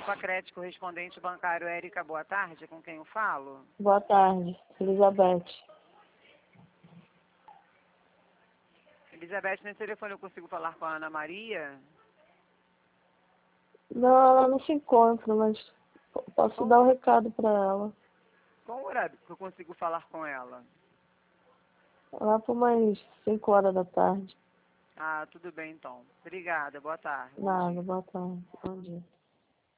Pacrete, correspondente bancário Érica, boa tarde, com quem eu falo? Boa tarde, Elizabeth. Elizabeth, nesse telefone eu consigo falar com a Ana Maria? Não, ela não se encontra, mas posso dar um recado para ela. Qual o horário que eu consigo falar com ela? Lá por mais 5 horas da tarde. Ah, tudo bem então. Obrigada, boa tarde. Nada, boa tarde. Bom dia.